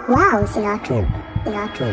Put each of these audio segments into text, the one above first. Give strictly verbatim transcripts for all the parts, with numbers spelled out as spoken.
Wow, Sinatra. Sinatra.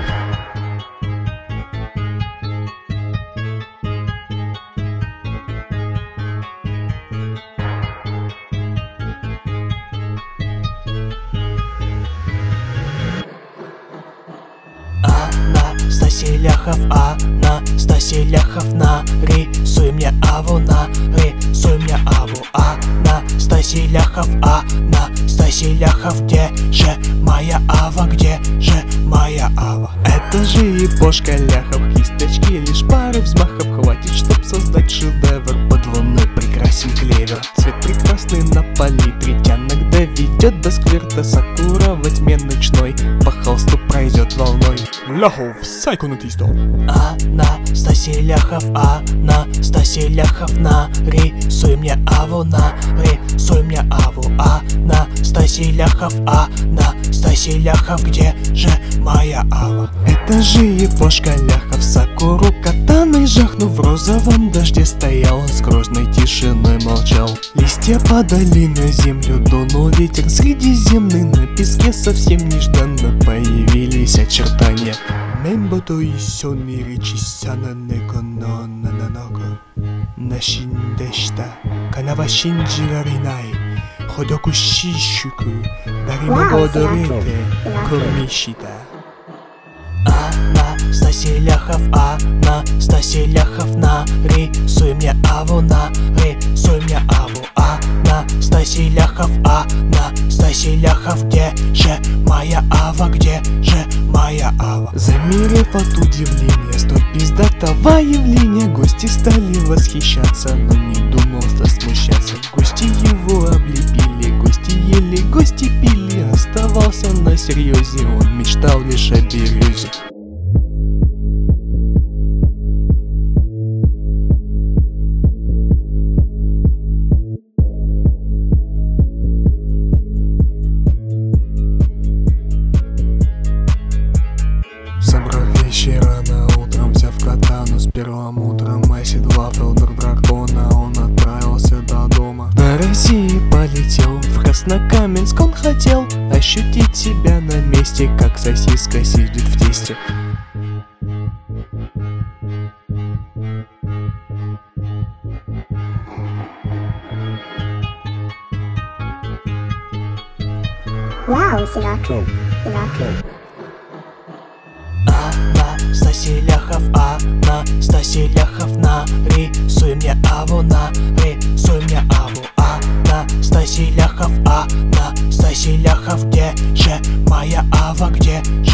Анастасия Ляхов, Анастасия Ляховна, рисуй мне аву, на рисуй мне аву. Анастасия Ляхов, Анастасия Ляхов, где же моя ава, где же моя ава? Это же епошка Ляхов, кисточки лишь пары взмахов хватит, чтоб создать шедевр. Под луной прекрасен клевер, цвет прекрасный на палитре, тянок доведет до сквирта, сакура во тьме ночной по холсту пройдет волной. Ляхов, сайконатисто. Анастасия Ляхов, Анастасия Ляховна, рисуй мне аву, на рисуй мне аву. Анастасия Ляхов, Анастасия Ляхов, где же моя ава? Это же епошка Ляхов, сакуру катаной жахнув, в розовом дожде стоял, он с грозной тишиной молчал. Листья падали на землю, дунул ветер средиземный, на песке совсем нежданно появились очертания. Мембото и сёни речи сана неко но нананако нашиндешта канава шинджираринай ходоку шишуку даримогодорете кормишита. Анастасия Ляхов, Анастасия Ляховна, рисуй мне аву, на рисуй мне аву. Анастасия Ляхов, Анастасия Ляхов, где же моя ава, где же моя ава? Замерев от удивления столь пиздатого явления, гости стали восхищаться, но не думал что смущаться. Гости его облепили, гости ели, гости пили, оставался на серьезе, он мечтал лишь о березе. Рано утром, взяв катану с перламутром, оседлав Элдор дракона, он отправился до дома. На России полетел, в Краснокаменск он хотел ощутить себя на месте, как сосиска сидит в тесте. Wow, Sinatra. Sinatra. Анастасия Ляхов, Анастасия Ляховна, рисуй мне аву, на рисуй мне аву. Анастасия Ляхов, Анастасия Ляхов, где же моя ава, где